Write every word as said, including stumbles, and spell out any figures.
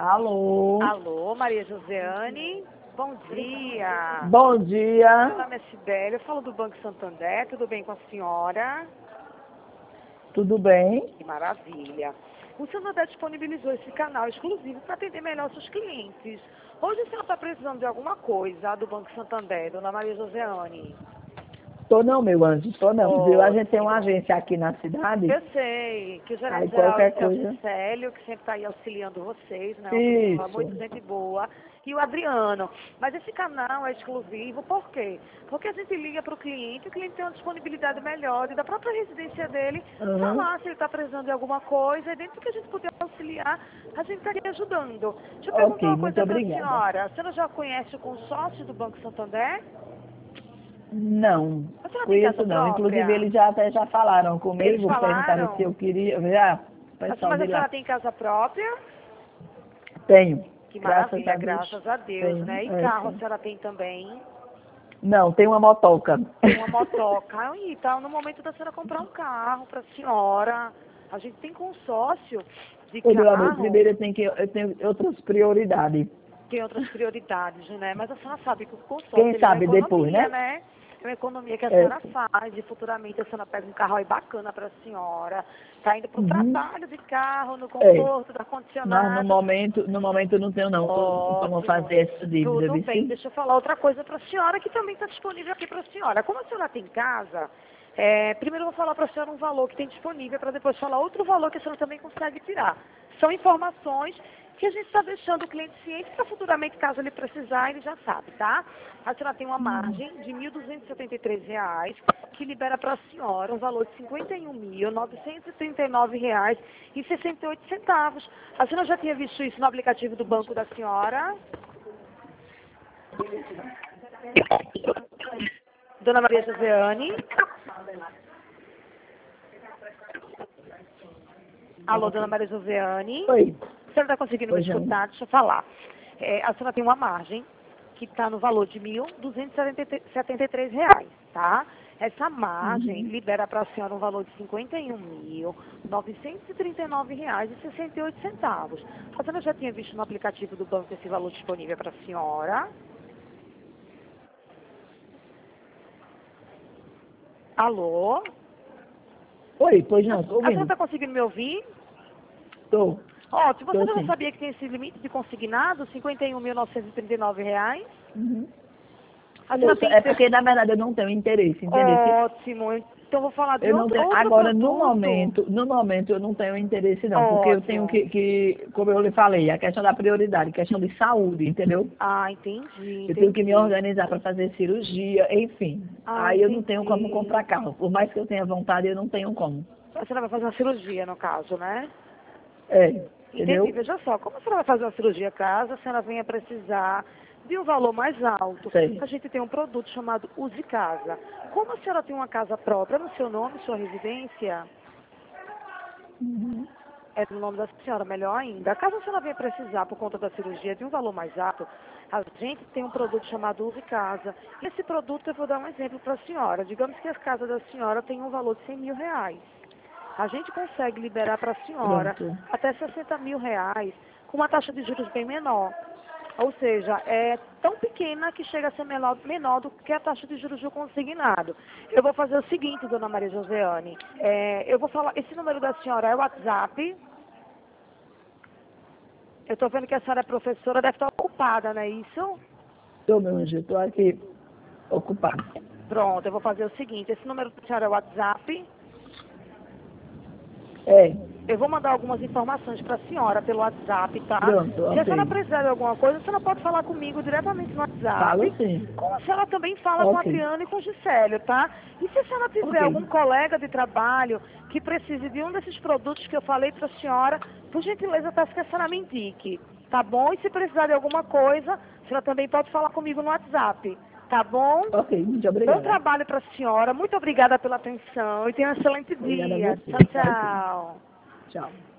Alô? Alô, Maria Joseane. Bom dia. Bom dia. Meu nome é Sibeli, eu falo do Banco Santander. Tudo bem com a senhora? Tudo bem? Que maravilha. O Santander disponibilizou esse canal exclusivo para atender melhor seus clientes. Hoje a senhora está precisando de alguma coisa do Banco Santander, dona Maria Joseane? Tô não, meu anjo, tô não. Viu? A gente tem uma Ótimo. agência aqui na cidade. Eu sei que o gerente Aí geral qualquer é o coisa. Gisélio, que sempre está aí auxiliando vocês, né? Uma pessoa muito Isso. gente boa. E o Adriano. Mas esse canal é exclusivo, por quê? Porque a gente liga para o cliente, o cliente tem uma disponibilidade melhor e da própria residência dele, Uhum. falar se ele está precisando de alguma coisa, e dentro do que a gente puder auxiliar, a gente estaria ajudando. Deixa eu perguntar Ok, uma muito coisa para a obrigada. senhora. A senhora já conhece o consórcio do Banco Santander? Não, A senhora tem casa conheço não. Inclusive própria? eles já até já falaram Eles comigo, perguntaram se falaram? eu queria. Já, o Mas pessoal a de lá. senhora tem casa própria? Tenho. Que Graças maravilha, a Deus. graças a Deus, Tenho. né? E É, carro a sim. senhora tem também? Não, tem uma motoca. Tem uma motoca. E tá no momento da senhora comprar um carro para a senhora. A gente tem consórcio de Ô, meu amor, carro, primeiro eu tenho, que, eu tenho outras prioridades. tem outras prioridades, né? Mas a senhora sabe que o consórcio Quem ele é uma sabe depois, economia, né? né? É uma economia que a É, senhora faz e futuramente a senhora pega um carro aí bacana para a senhora. Tá indo para o uhum, trabalho de carro, no é. conforto, do Mas no ar-condicionado. momento, no momento eu não tenho não. Tô, vamos Ótimo. fazer essa dívida, Tudo viu? bem. Sim? Deixa eu falar outra coisa para a senhora que também está disponível aqui para a senhora. Como a senhora tem casa, é, primeiro eu vou falar para a senhora um valor que tem disponível para depois falar outro valor que a senhora também consegue tirar. São informações que a gente está deixando o cliente ciente para futuramente, caso ele precisar, ele já sabe, tá? A senhora tem uma margem de mil duzentos e setenta e três reais que libera para a senhora um valor de cinquenta e um mil novecentos e trinta e nove reais e sessenta e oito centavos. A senhora já tinha visto isso no aplicativo do banco da senhora? Dona Maria Joseane? Alô, Dona Maria Joseane? Oi. A senhora está conseguindo me Pois não. escutar? Deixa eu falar. É, a senhora tem uma margem que está no valor de mil duzentos e setenta e três reais, tá? Essa margem Uhum. libera para a senhora um valor de cinquenta e um mil novecentos e trinta e nove reais e sessenta e oito centavos. A senhora já tinha visto no aplicativo do banco esse valor disponível para a senhora? Alô? Oi, pois A, não, a tô senhora ouvindo. está conseguindo me ouvir? Tô, Ótimo. Você tô já sim. sabia que tem esse limite de consignado, cinquenta e um mil novecentos e trinta e nove reais? Uhum. A senhora Moça, tem é que ter... porque na verdade eu não tenho interesse, entendeu? Ótimo. Então vou falar de Eu não outro, tenho, outro agora no produto. momento, no momento eu não tenho interesse não, porque eu tenho Ótimo. que, que, como eu lhe falei, a questão da prioridade, questão de saúde, entendeu? Ah, entendi, Eu tenho que me entendi. organizar para fazer cirurgia, enfim. Ah, Aí eu não tenho como entendi. comprar carro. Por mais que eu tenha vontade, eu não tenho como. A senhora vai fazer uma cirurgia, no caso, né? É, Entendi. entendeu? Veja só, como a senhora vai fazer uma cirurgia caso a senhora venha precisar de um valor mais alto, Sei. a gente tem um produto chamado Use Casa. Como a senhora tem uma casa própria no seu nome, sua residência, Uhum. é no nome da senhora, melhor ainda. Caso a senhora venha precisar, por conta da cirurgia, de um valor mais alto, a gente tem um produto chamado Use Casa. E esse produto, eu vou dar um exemplo para a senhora. Digamos que a casa da senhora tem um valor de cem mil reais. A gente consegue liberar para a senhora Pronto. até sessenta mil reais com uma taxa de juros bem menor. Ou seja, é tão pequena que chega a ser menor, menor do que a taxa de juros do consignado. Eu vou fazer o seguinte, dona Maria Joseane. É, eu vou falar, esse número da senhora é o WhatsApp. Eu estou vendo que a senhora é professora, deve estar ocupada, não é isso? Tô, meu anjo, eu tô aqui ocupado. Pronto, eu vou fazer o seguinte, esse número da senhora é o WhatsApp. É, Eu vou mandar algumas informações para a senhora pelo WhatsApp, tá? pronto, Se a senhora ok. precisar de alguma coisa, a senhora pode falar comigo diretamente no Falo WhatsApp. sim. Como a senhora também fala com o Ok, Adriano e com o Gisélio, tá? E se a senhora tiver ok. algum colega de trabalho que precise de um desses produtos que eu falei para a senhora, por gentileza, peço que a senhora me indique, tá bom? E se precisar de alguma coisa, a senhora também pode falar comigo no WhatsApp, tá bom? Ok, muito Bom obrigada. trabalho para a senhora, muito obrigada pela atenção e tenha um excelente Obrigada a dia. você. Tchau, Ok, tchau. tchau.